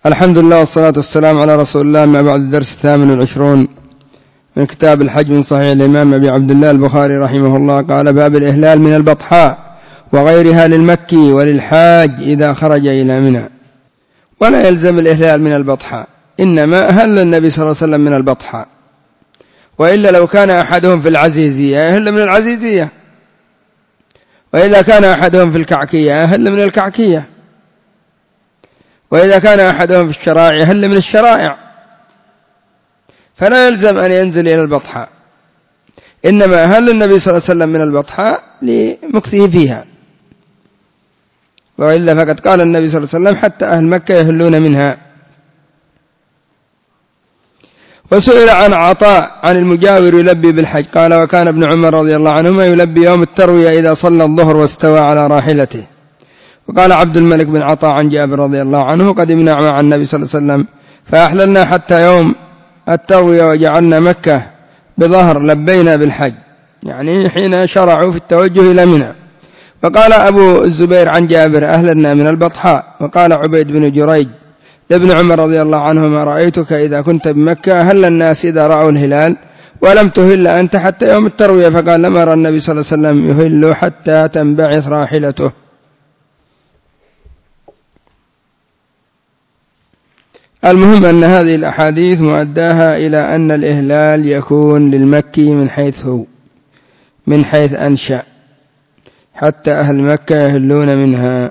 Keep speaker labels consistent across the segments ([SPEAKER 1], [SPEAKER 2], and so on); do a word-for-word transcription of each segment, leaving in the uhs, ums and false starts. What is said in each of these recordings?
[SPEAKER 1] الحمد لله والصلاة والسلام على رسول الله. ما بعد الدرس الثامن والعشرون من كتاب الحج من صحيح الإمام أبي عبد الله البخاري رحمه الله. قال: باب الإهلال من البطحاء وغيرها للمكي وللحاج إذا خرج إلى منى. ولا يلزم الإهلال من البطحاء، إنما أهل النبي صلى الله عليه وسلم من البطحاء، وإلا لو كان أحدهم في العزيزية أهل من العزيزية، وإذا كان أحدهم في الكعكية أهل من الكعكية، وإذا كان أحدهم في الشرائع أهل من الشرائع، فلا يلزم أن ينزل إلى البطحاء، إنما أهل النبي صلى الله عليه وسلم من البطحاء لمكثه فيها، وإلا فقد قال النبي صلى الله عليه وسلم: حتى أهل مكة يهلون منها. وسئل عن عطاء عن المجاور يلبي بالحج، قال: وكان ابن عمر رضي الله عنهما يلبي يوم التروية إذا صلى الظهر واستوى على راحلته. وقال عبد الملك بن عطاء عن جابر رضي الله عنه: قدمنا مع النبي صلى الله عليه وسلم فأحللنا حتى يوم التروية وجعلنا مكة بظهر لبينا بالحج، يعني حين شرعوا في التوجه إلى منى. وقال أبو الزبير عن جابر: أهلنا من البطحاء. وقال عبيد بن جريج لابن عمر رضي الله عنهما: رأيتك إذا كنت بمكة هل الناس إذا رأوا الهلال ولم تهل أنت حتى يوم التروية. فقال: لم أرى النبي صلى الله عليه وسلم يهل حتى تنبعث راحلته. المهم أن هذه الأحاديث مؤداها إلى أن الإهلال يكون للمكي من حيث هو من حيث أنشأ، حتى أهل مكة يهلون منها.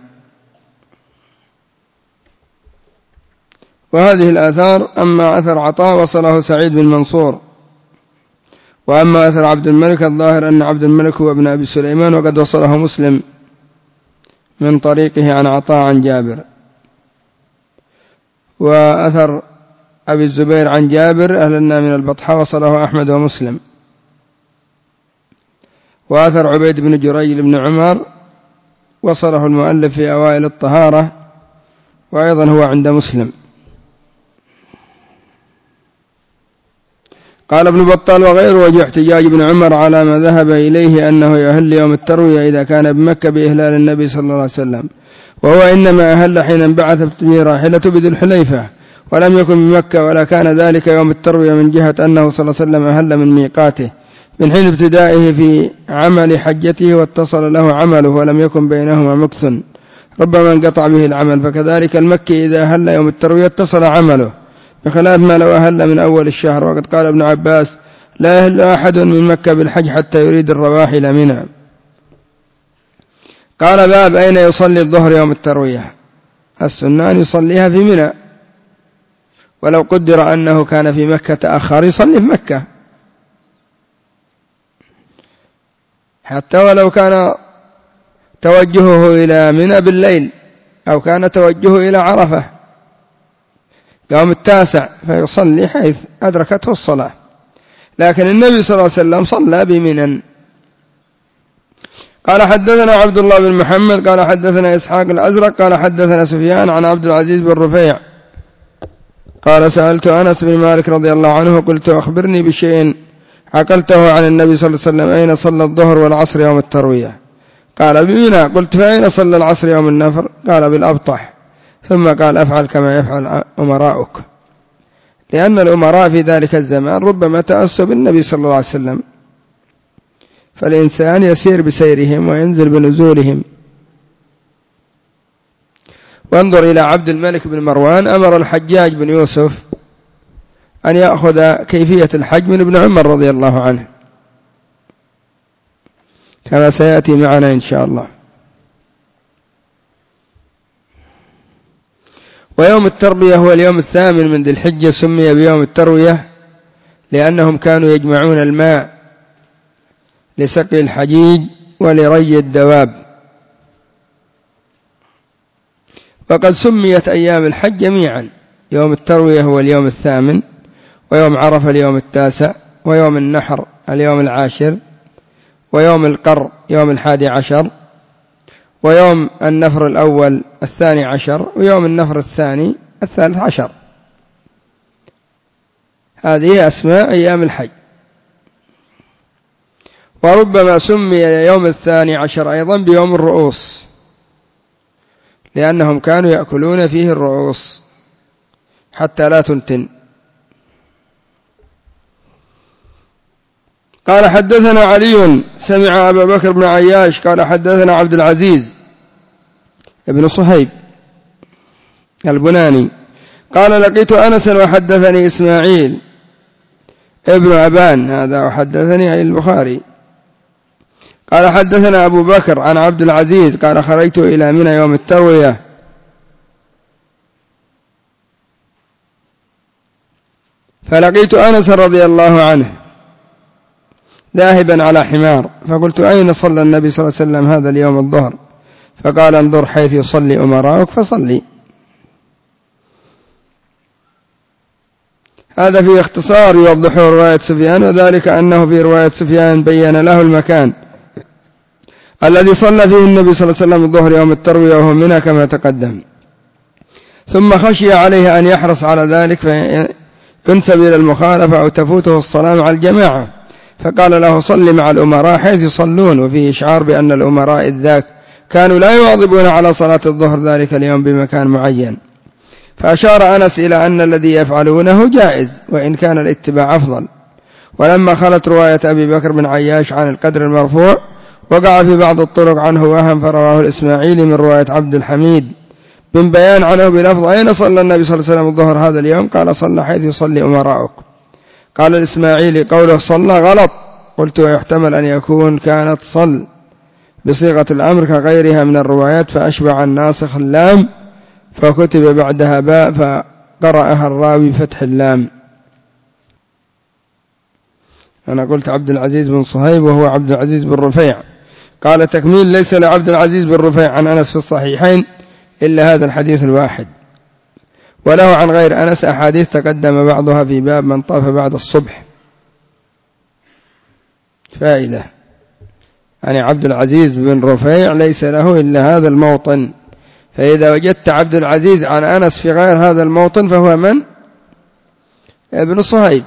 [SPEAKER 1] وهذه الآثار: أما أثر عطاء وصله سعيد بن منصور، وأما أثر عبد الملك الظاهر أن عبد الملك هو ابن أبي سليمان، وقد وصله مسلم من طريقه عن عطاء عن جابر. وأثر أبي الزبير عن جابر أهلنا من البطحاء وصله أحمد ومسلم. وأثر عبيد بن جريج بن عمر وصله المؤلف في أوائل الطهارة، وأيضا هو عند مسلم. قال ابن بطال وغيره: وجه احتجاج ابن عمر على ما ذهب إليه أنه يهل يوم التروية إذا كان بمكة بإهلال النبي صلى الله عليه وسلم، وهو إنما أهل حين انبعثت به راحلته بذي الحليفة، ولم يكن بمكة، ولا كان ذلك يوم التروية من جهة أنه صلى الله عليه وسلم أهل من ميقاته من حين ابتدائه في عمل حجته، واتصل له عمله ولم يكن بينهما مكث ربما انقطع به العمل. فكذلك المكي إذا أهل يوم التروية اتصل عمله، بخلاف ما لو أهل من أول الشهر. وقد قال ابن عباس: لا يهل أحد من مكة بالحج حتى يريد الرواحل منها. قال: باب أين يصلي الظهر يوم التروية. السنة أن يصليها في منى، ولو قدر أنه كان في مكة تأخر يصلي في مكة، حتى ولو كان توجهه إلى منى بالليل، أو كان توجهه إلى عرفة يوم التاسع فيصلي حيث أدركته الصلاة. لكن النبي صلى الله عليه وسلم صلى بمنى. قال: حدثنا عبد الله بن محمد قال حدثنا إسحاق الأزرق قال حدثنا سفيان عن عبد العزيز بن رفيع قال: سألت أنس بن مالك رضي الله عنه قلت: أخبرني بشيء عقلته عن النبي صلى الله عليه وسلم، أين صلى الظهر والعصر يوم التروية؟ قال: بمنى. قلت: فأين صلى العصر يوم النفر؟ قال: بالأبطح. ثم قال: أفعل كما يفعل أمراؤك، لأن الأمراء في ذلك الزمان ربما تأسوا بالنبي صلى الله عليه وسلم، فالإنسان يسير بسيرهم وينزل بنزولهم. وانظر إلى عبد الملك بن مروان، أمر الحجاج بن يوسف أن يأخذ كيفية الحج من ابن عمر رضي الله عنه، كما سيأتي معنا إن شاء الله. ويوم التربية هو اليوم الثامن من ذي الحجة، سمي بيوم التروية لأنهم كانوا يجمعون الماء لسقي الحجيج ولري الدواب. وقد سميت أيام الحج جميعا: يوم التروية هو اليوم الثامن، ويوم عرفة اليوم التاسع، ويوم النحر اليوم العاشر، ويوم القر يوم الحادي عشر، ويوم النفر الأول الثاني عشر، ويوم النفر الثاني الثالث عشر. هذه أسماء أيام الحج. وربما سمي يوم الثاني عشر أيضا بيوم الرؤوس، لأنهم كانوا يأكلون فيه الرؤوس. حتى لا تنتن. قال حدثنا علي سمع أبا بكر بن عياش قال حدثنا عبد العزيز ابن صهيب البناني قال لقيت أنسا وحدثني إسماعيل ابن أبان هذا وحدثني أي البخاري قال حدثنا أبو بكر عن عبد العزيز قال خرجت إلى منى يوم التروية فلقيت أنس رضي الله عنه ذاهبا على حمار فقلت أين صلى النبي صلى الله عليه وسلم هذا اليوم الظهر؟ فقال انظر حيث يصلي أمراؤك فصلي. هذا في اختصار يوضح رواية سفيان، وذلك أنه في رواية سفيان بين له المكان الذي صلى فيه النبي صلى الله عليه وسلم الظهر يوم التروية وهو منى كما تقدم، ثم خشي عليه أن يحرص على ذلك فينسب إلى المخالفة أو تفوته الصلاة مع الجماعة، فقال له صل مع الأمراء حيث يصلون، وفيه إشعار بأن الأمراء إذ ذاك كانوا لا يواظبون على صلاة الظهر ذلك اليوم بمكان معين، فأشار أنس إلى أن الذي يفعلونه جائز وإن كان الاتباع أفضل. ولما خلت رواية أبي بكر بن عياش عن القدر المرفوع وقع في بعض الطرق عنه وهم، فرواه الإسماعيلي من رواية عبد الحميد بن بيان عنه بلفظ أين صلى النبي صلى الله عليه وسلم الظهر هذا اليوم؟ قال صلى حيث يصلي أمراؤك. قال الإسماعيلي قوله صلى غلط، قلت ويحتمل أن يكون كانت صل بصيغة الأمر كغيرها من الروايات فأشبع الناسخ اللام فكتب بعدها باء فقرأها الراوي بفتح اللام. أنا قلت عبد العزيز بن صهيب وهو عبد العزيز بن رفيع. قال تكميل ليس لعبد العزيز بن رفيع عن أنس في الصحيحين إلا هذا الحديث الواحد، وله عن غير أنس أحاديث تقدم بعضها في باب من طاف بعد الصبح. فائدة، يعني عبد العزيز بن رفيع ليس له إلا هذا الموطن، فإذا وجدت عبد العزيز عن أنس في غير هذا الموطن فهو من؟ ابن صهيب.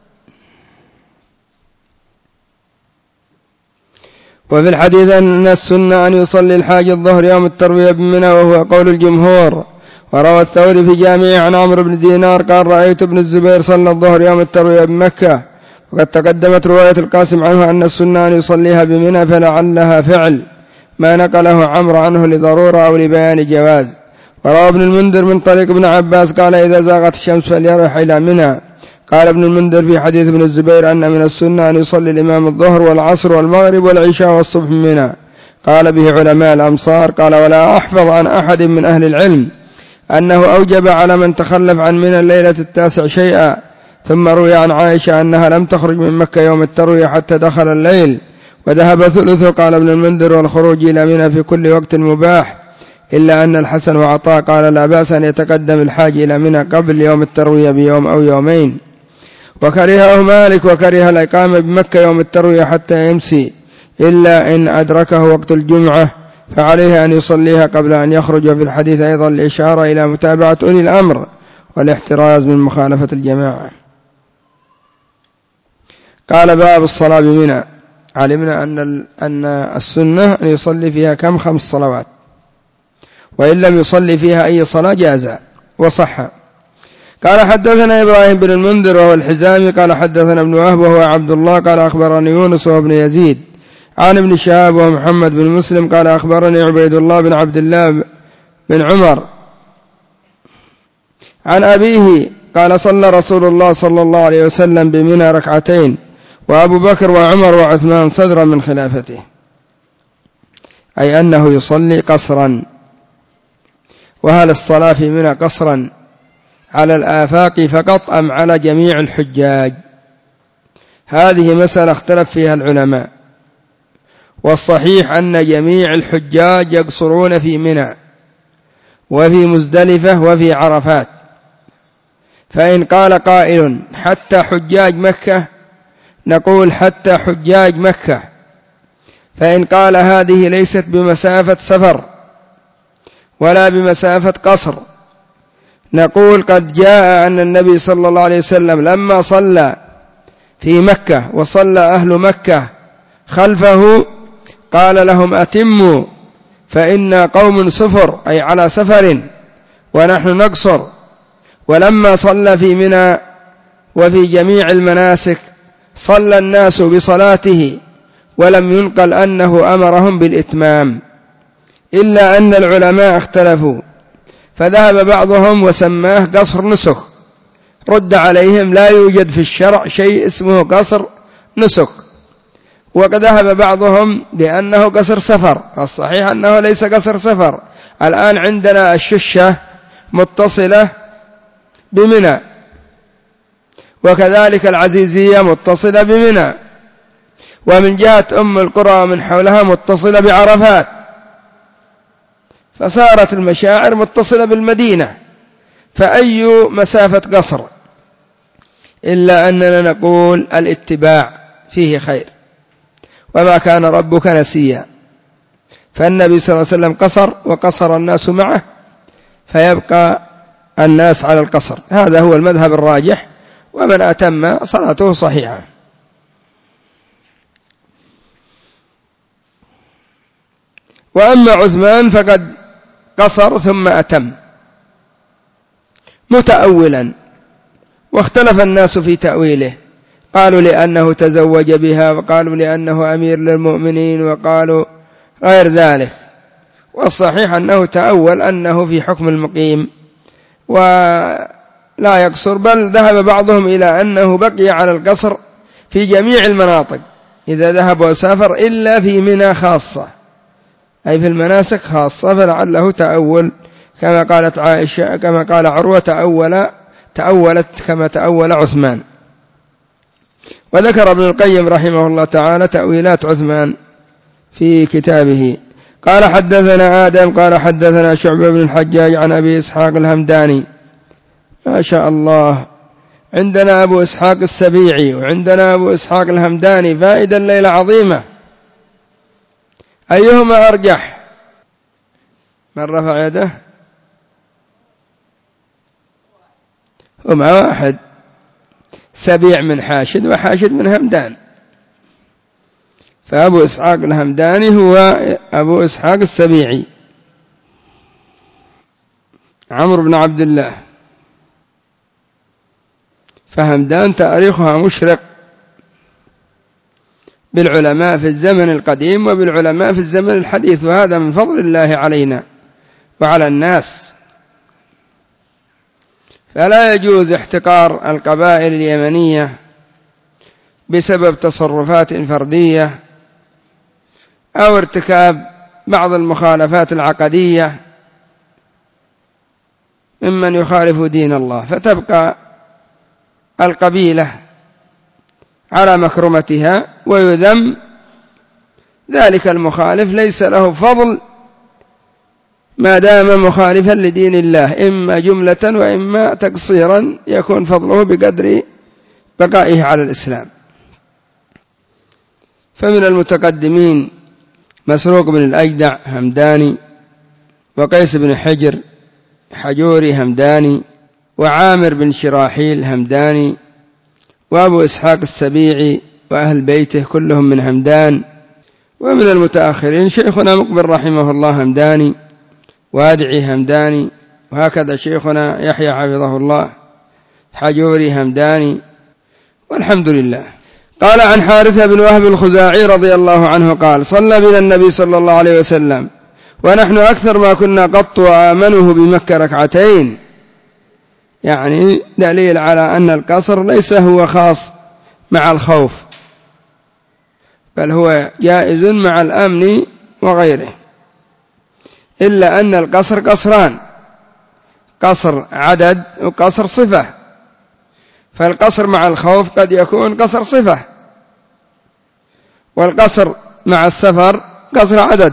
[SPEAKER 1] وفي الحديث أن السنة أن يصلي الحاج الظهر يوم التروية بمنى وهو قول الجمهور. وروى الثوري في جامعه عن عمرو بن دينار قال رأيت ابن الزبير صلى الظهر يوم التروية بمكة، وقد تقدمت رواية القاسم عنه أن السنة أن يصليها بمنى فلعلها فعل ما نقله عمرو عنه لضرورة أو لبيان جواز. وروى ابن المنذر من طريق ابن عباس قال إذا زاغت الشمس فليرح إلى منى. قال ابن المنذر في حديث ابن الزبير أن من السنة أن يصلي الإمام الظهر والعصر والمغرب والعشاء والصبح منى. قال به علماء الأمصار. قال ولا أحفظ عن أحد من أهل العلم أنه أوجب على من تخلف عن منى الليلة التاسع شيئا. ثم روي عن عائشة أنها لم تخرج من مكة يوم التروية حتى دخل الليل وذهب ثلثه. قال ابن المنذر والخروج إلى منى في كل وقت مباح، إلا أن الحسن وعطاء قال لا بأس أن يتقدم الحاج إلى منى قبل يوم التروية بيوم أو يومين. وكرهه مالك وكره الإقامة بمكة يوم التروية حتى يمسي إلا إن أدركه وقت الجمعة فعليه أن يصليها قبل أن يخرج. وفي الحديث أيضا الإشارة إلى متابعة أولي الأمر والاحتراز من مخالفة الجماعة. قال باب الصلاة بمنى. علمنا أن أن السنة أن يصلي فيها كم؟ خمس صلوات، وإن لم يصلي فيها أي صلاة جاز وصح. قال حدثنا إبراهيم بن المنذر وهو الحزامي قال حدثنا ابن وهب وهو عبد الله قال أخبرني يونس وهو ابن يزيد عن ابن شهاب ومحمد بن مسلم قال أخبرني عبيد الله بن عبد الله بن عمر عن أبيه قال صلى رسول الله صلى الله عليه وسلم بمنى ركعتين وأبو بكر وعمر وعثمان صدرا من خلافته، أي أنه يصلي قصرا. وهل الصلاة في منى قصرا على الآفاق فقط أم على جميع الحجاج؟ هذه مسألة اختلف فيها العلماء، والصحيح أن جميع الحجاج يقصرون في منى وفي مزدلفة وفي عرفات. فإن قال قائل حتى حجاج مكة نقول حتى حجاج مكة، فإن قال هذه ليست بمسافة سفر ولا بمسافة قصر نقول قد جاء أن النبي صلى الله عليه وسلم لما صلى في مكة وصلى أهل مكة خلفه قال لهم أتموا فإنا قوم سفر، أي على سفر ونحن نقصر. ولما صلى في منى وفي جميع المناسك صلى الناس بصلاته، ولم ينقل أنه أمرهم بالإتمام، إلا أن العلماء اختلفوا، فذهب بعضهم وسماه قصر نسك، رد عليهم لا يوجد في الشرع شيء اسمه قصر نسك. وقد ذهب بعضهم بأنه قصر سفر، الصحيح أنه ليس قصر سفر. الآن عندنا الششة متصلة بمنى، وكذلك العزيزية متصلة بمنى، ومن جهة أم القرى ومن حولها متصلة بعرفات، فصارت المشاعر متصلة بالمدينة، فأي مسافة قصر؟ إلا أننا نقول الاتباع فيه خير، وما كان ربك نسيا، فالنبي صلى الله عليه وسلم قصر وقصر الناس معه، فيبقى الناس على القصر. هذا هو المذهب الراجح، ومن أتم صلاته صحيحة. وأما عثمان فقد قصر ثم أتم متأولا، واختلف الناس في تأويله، قالوا لأنه تزوج بها، وقالوا لأنه أمير للمؤمنين، وقالوا غير ذلك. والصحيح أنه تأول أنه في حكم المقيم ولا يقصر، بل ذهب بعضهم إلى أنه بقي على القصر في جميع المناطق إذا ذهب وسافر، إلا في منى خاصة، أي في المناسك خاصة، فلعله تأول كما قالت عائشة، كما قال عروة تأول تأولت كما تأول عثمان. وذكر ابن القيم رحمه الله تعالى تأويلات عثمان في كتابه. قال حدثنا آدم قال حدثنا شعبة بن الحجاج عن أبي إسحاق الهمداني. ما شاء الله، عندنا أبو إسحاق السبيعي وعندنا أبو إسحاق الهمداني، فائدة الليلة عظيمة. أيهما أرجح؟ من رفع يده؟ هما واحد، سبيع من حاشد وحاشد من همدان، فأبو إسحاق الهمداني هو أبو إسحاق السبيعي. عمرو بن عبد الله، فهمدان تاريخها مشرق بالعلماء في الزمن القديم وبالعلماء في الزمن الحديث، وهذا من فضل الله علينا وعلى الناس. فلا يجوز احتقار القبائل اليمنية بسبب تصرفات فردية أو ارتكاب بعض المخالفات العقدية ممن يخالف دين الله، فتبقى القبيلة على مكرمتها، ويذم ذلك المخالف ليس له فضل ما دام مخالفا لدين الله، إما جملة وإما تقصيرا يكون فضله بقدر بقائه على الإسلام. فمن المتقدمين مسروق بن الأجدع همداني، وقيس بن حجر حجوري همداني، وعامر بن شراحيل همداني، وأبو إسحاق السبيعي وأهل بيته كلهم من همدان. ومن المتأخرين شيخنا مقبل رحمه الله همداني، وادعي همداني، وهكذا شيخنا يحيى حفظه الله حجوري همداني، والحمد لله. قال عن حارثة بن وهب الخزاعي رضي الله عنه قال: صلى بنا النبي صلى الله عليه وسلم ونحن أكثر ما كنا قط وآمنه بمكة ركعتين، يعني دليل على أن القصر ليس هو خاص مع الخوف، بل هو جائز مع الأمن وغيره، إلا أن القصر قصران: قصر عدد وقصر صفة، فالقصر مع الخوف قد يكون قصر صفة، والقصر مع السفر قصر عدد.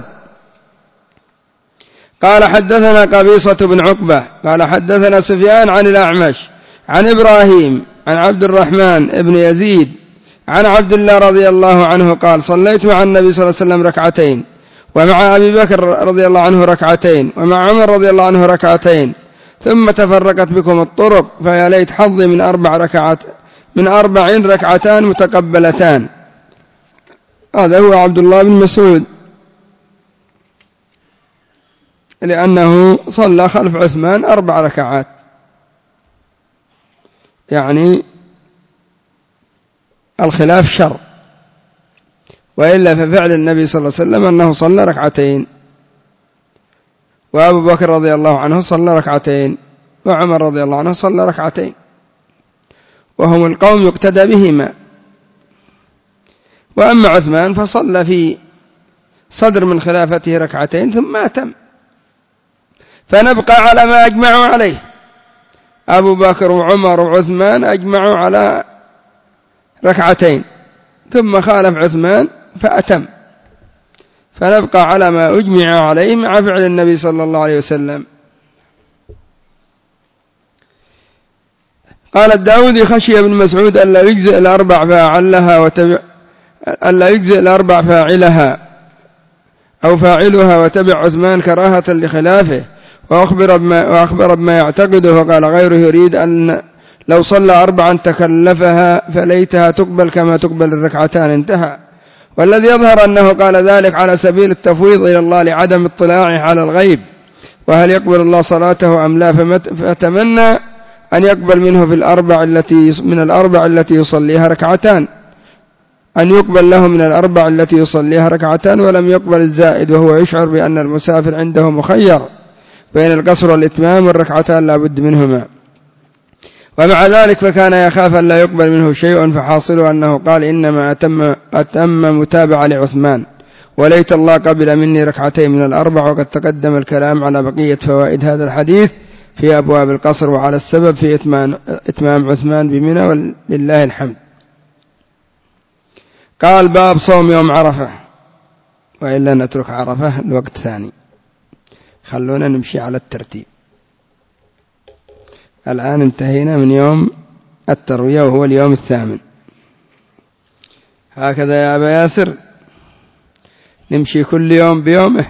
[SPEAKER 1] قال حدثنا قبيصة بن عقبة قال حدثنا سفيان عن الأعمش عن إبراهيم عن عبد الرحمن بن يزيد عن عبد الله رضي الله عنه قال: صليت مع النبي صلى الله عليه وسلم ركعتين، ومع أبي بكر رضي الله عنه ركعتين، ومع عمر رضي الله عنه ركعتين، ثم تفرقت بكم الطرق، فيا ليت حظي من أربع ركعات من أربع ركعتان متقبلتان. هذا هو عبد الله بن مسعود، لأنه صلى خلف عثمان أربع ركعات. يعني الخلاف شر، وإلا ففعل النبي صلى الله عليه وسلم أنه صلى ركعتين، وأبو بكر رضي الله عنه صلى ركعتين، وعمر رضي الله عنه صلى ركعتين، وهم القوم يقتدى بهما. وأما عثمان فصلى في صدر من خلافته ركعتين ثم أتم، فنبقى على ما أجمعوا عليه. أبو بكر وعمر وعثمان أجمعوا على ركعتين، ثم خالف عثمان فأتم، فنبقى على ما أجمع عليه مع فعل النبي صلى الله عليه وسلم. قال الداودي: خشي ابن مسعود ألا يجزئ الأربع فاعلها وتبع ألا يجزئ الأربع فاعلها أو فاعلها وتبع عثمان كراهة لخلافه، وأخبر بما, وأخبر بما يعتقده، فقال غيره يريد أن لو صلى أربعا تكلفها فليتها تقبل كما تقبل الركعتان، انتهى. والذي يظهر أنه قال ذلك على سبيل التفويض إلى الله لعدم اطلاعه على الغيب، وهل يقبل الله صلاته أم لا، فأتمنى أن يقبل منه في الأربع التي من الأربع التي يصليها ركعتان، أن يقبل له من الأربع التي يصليها ركعتان ولم يقبل الزائد، وهو يشعر بأن المسافر عنده مخير بين القصر والإتمام، والركعتان لا بد منهما. ومع ذلك فكان يخاف أن لا يقبل منه شيء، فحاصله أنه قال: إنما أتم, أتم متابعة لعثمان، وليت الله قبل مني ركعتين من الأربع. وقد تقدم الكلام على بقية فوائد هذا الحديث في أبواب القصر وعلى السبب في إتمام, إتمام عثمان بمنى، ولله الحمد. قال: باب صوم يوم عرفة. وإلا نترك عرفة لوقت ثاني، خلونا نمشي على الترتيب. الآن انتهينا من يوم التروية وهو اليوم الثامن. هكذا يا أبا ياسر نمشي كل يوم بيومه.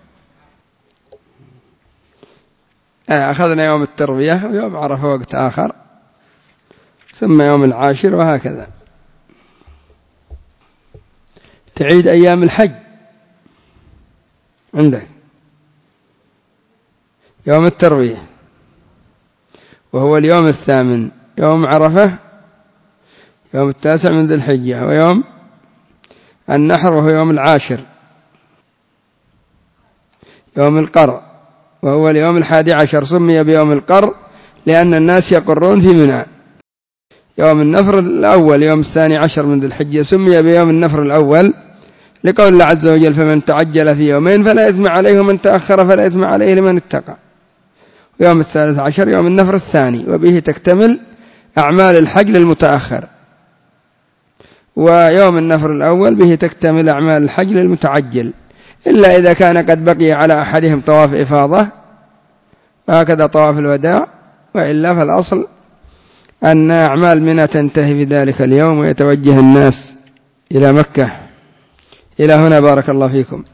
[SPEAKER 1] أخذنا يوم التروية ويوم عرفة وقت آخر، ثم يوم العاشر، وهكذا. تعيد أيام الحج عندك يوم التروية وهو اليوم الثامن، يوم عرفة يوم التاسع من ذي الحجة، ويوم النحر وهو يوم العاشر، يوم القر وهو اليوم الحادي عشر. سمي بيوم القر لأن الناس يقرون في منى. يوم النفر الأول يوم الثاني عشر من ذي الحجة سمي بيوم النفر الأول لقول الله عز وجل: فمن تعجل في يومين فلا إثم عليه، ومن تأخر فلا إثم عليه لمن اتقى. يوم الثالث عشر يوم النفر الثاني، وبه تكتمل أعمال الحج للمتأخر. ويوم النفر الأول به تكتمل أعمال الحج للمتعجل، إلا إذا كان قد بقي على أحدهم طواف إفاضة، وهكذا طواف الوداع، وإلا فالأصل أن أعمال منى تنتهي في ذلك اليوم، ويتوجه الناس إلى مكة. إلى هنا بارك الله فيكم.